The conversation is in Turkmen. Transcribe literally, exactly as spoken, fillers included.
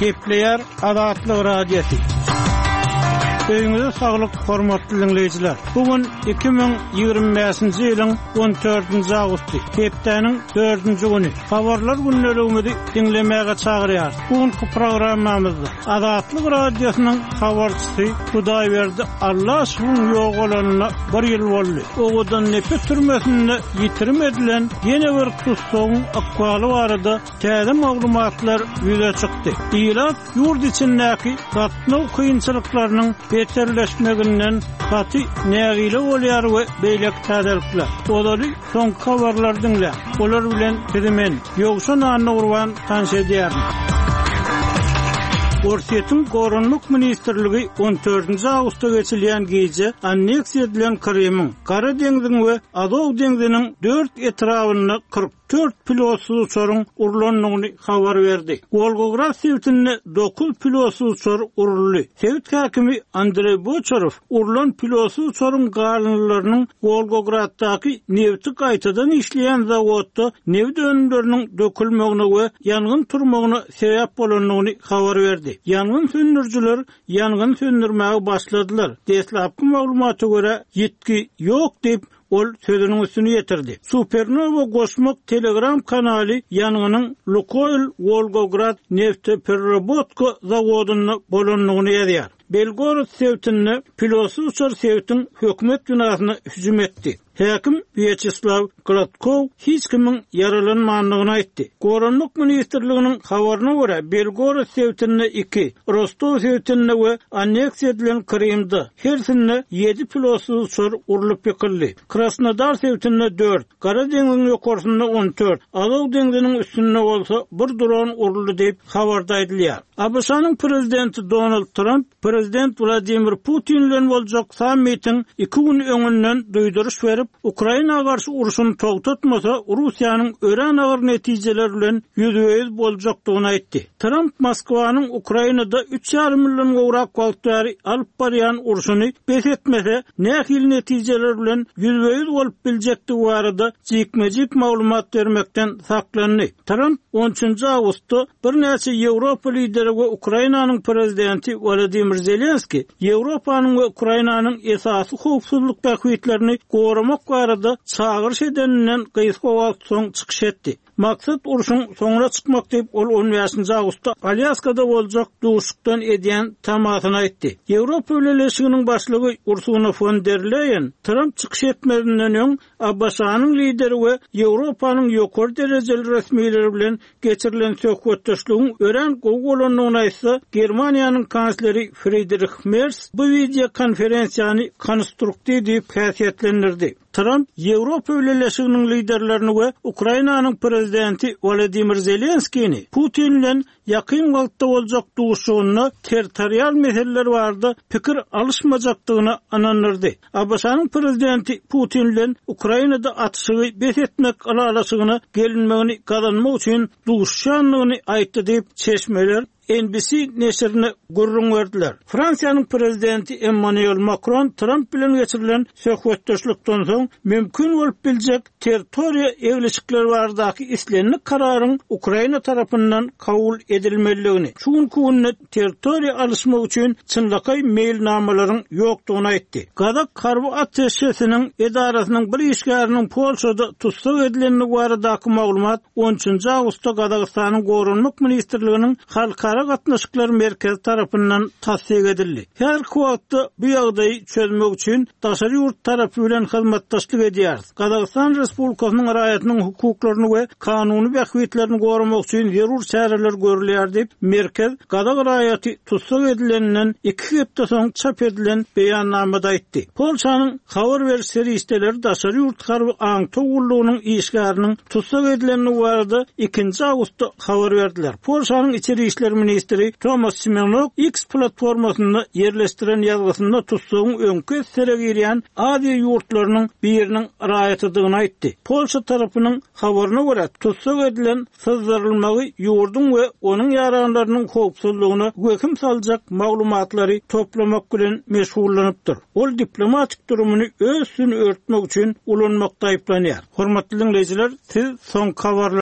Gepleyer Adatlyk radiosu. Öňüňizde saglyk, hormatly dinleyijiler. Bugun iki ming ýygrimi beşinji ýylyň on dördünji awgusty, hepdeniň dördünji güni. Habarlar günnelegimizi dinlemäge çagyrýar. Bugünkü programmamyzda Adatlyk radiosynyň habarçysy Hudaýberdi Allah şuň ýok bolanyna bir ýyl boldy. Ogadan nefe türmesinde ýitirmedilen ýene bir tutsagyň akwaly barada täze maglumatlar ýüze çykdy. Ýylat ýurt içindäki gatnaw kynçylyklarynyň beterleşmeginden katy nägile bolýar we beýlek täzelikler. Olary soňky habarlar dinle. Olar bilen bizimen ýogsa nany urwan tanş edýär. Orsiýetiň Gorunluk Ministrligi on dördünji awgustda geçilen gece anneksiýa edilen Krymyň, Gara deňziň we Azow deňziniň dört etrawyny kırk dört pilotsuz uçarın urulanlygyny habar berdi. Volgograd sewtine dokuz pilotsuz uçar uruldy. Sewt hakimi Andrey Bochorov urulan pilotsuz uçarın galynlarynyň Volgograddaky nefti gaýtadan işleýän zawodda neft önümleriniň dökülmegine we ýangyn turmagyna sebäp bolanlygyny habar berdi. Ýangyn söndürjiler ýangyn söndürmäge başladylar. Deslapky maglumaty görä ýetki ýok diýip ol sözünün üstünü yetirdi. Supernova goşmak telegram kanaly ýanynyň Lukoil Volgograd nefti perrabotka zawodyny bolanlygyny ýazýar. Belgorod sewtine pilotsuz uçar sewtin hökümet binasyna hüjüm etdi. Hakim Vyacheslav Gladkov hiç kimin yaralanmanlygyny aýtdy. Gorunluk Ministrliginiň habaryna görä Belgorod sewtine iki, Rostov sewtine we anneksiýa edilen Krymda hersine ýedi pilotsuz uçar urulyp ýekildi. Krasnodar sewtine dört, Gara deňziň ýokarysynda on dört, Azow deňziniň üstünde bolsa bir dron uruldy diýip habarda aýdylýar. A B S-nyň prezidenti Donald Trump Prezident Vladimir Putin bilen boljak sammitin iki gün öňünden duýduruş berip, Ukraina garşy uruşyny togtatmasa Russiýanyň ören agyr netijeler bilen ýüzüýüz boljakdygyny aýtdy. Trump Moskwanyň Ukrainada üç ýarym million gowrak wagtlary alyp barýan uruşyny besetmese nähil netijeler bilen ýüzüýüz bolup biljekdigi barada jikmejik maglumat bermekden saklandy. Trump on üçünji awgustda bir näçe Ýewropa lideri we Ukrainanyň prezidenti Volodymyr Zelenski Ýewropanyň we Ukrainanyň esasy howpsuzlyk tähditlerini goramak barada çağırış edeninden gysga soň çykyş etdi. Maksat uruşun soňra çykmak diýip ol on beşinji awgustda Alyaskada boljak duşukdan edýän tamasyny aýtdy. Ýewropa Birleşiginiň başlygy Ursula von der Leyen Trump çykyş etmedinden öň A B S-nyň lideri we Ýewropanyň ýokary derejeli resmiýetleri bilen geçirilen söhbetdeşligiň ören gowgolanlygyny aýtsa, Germaniýanyň kansleri Friedrich Merz bu video konferensiýany konstruktiw diýip häsiýetlendirdi. Trump Ýewropa Birleşiginiň liderlerini we Ukrainanyň prezidenti Volodymyr Zelenskiýni Putin bilen ýakyn wagtda boljak duşugyna territorial meseleler barada pikir alışmajakdygyny anandyrdy. A B S-nyň prezidenti Putin bilen Ukrainada atışygy besetmek alalaşygyny gelinmegini gazanmak üçin duşanlygyny aýtdy diýip çeşmeler N B C neşrine gurrun verdiler. Fransiýanyň prezidenti Emmanuel Macron Trump bilen geçirilen söhbetdeşlikden soň mümkin bolup biljek territoriýa egleşikleri baradaky islenlik kararyň Ukraina tarapyndan kabul edilmeligini, şuňky günne territoriýa alışmak üçin çynlakay mailnamalaryň ýokdugyny aýtdy. Gaza karby ateşesiniň edarasynyň bir işgäriniň Polşada tutsak edilenligi baradaky maglumat on üçünji awgustda Gazagystanyň Gorunluk Ministrliginiň halkara gatnaşyklar merkezi tarapyndan tasdik edildi. Her wagtda bu ýagdaýy çözmek üçin daşary ýurt tarapy bilen hyzmatdaşlyk edýär. Gazagstan Respublikasynyň raýatynyň hukuklaryny we kanuny bähwitlerini goramak üçin zerur çäreler görülýär diýip merkez Gazag raýaty tutsak edilenden iki hepde soň çap edilen beýannamada aýtdy. Polşanyň habar beriş serýisleri daşary ýurt harby aň togullygynyň işgäriniň tutsak edilenligi barada ikinji awgustda habar berdiler. Polşanyň içeri işler ministri Tomasz Simonok X platformasynda yerleştiren ýazgysynda tutsagyň öňkü sere girýän Aziýa ýurtlarynyň biriniň raýatydygyny aýtdy. Polşa tarapynyň habaryna görä tutsak edilen syzdyrylmagy ýurdun we onuň ýaranlarynyň howpsuzlygyny gökim saljak maglumatlary toplamak bilen meşgullanypdyr. Ol diplomatik durumyny öz üstüne örtmek üçin ulanmakda aýplanýar. Hormatly dinleýijiler, siz soň habar